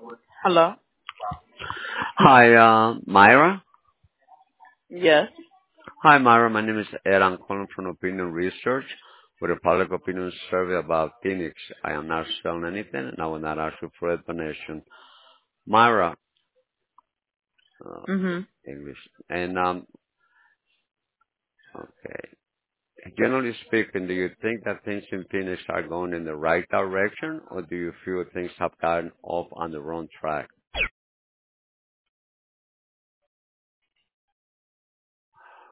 Hello? Hi, Myra. Yes. Hi, Myra. My name is Ed. I'm calling from Opinion Research with a public opinion survey about Phoenix. I am not selling anything, and I will not ask you for a donation. Myra, uh, Mhm. English. And, okay. Generally speaking, do you think that things in Phoenix are going in the right direction, or do you feel things have gotten off on the wrong track?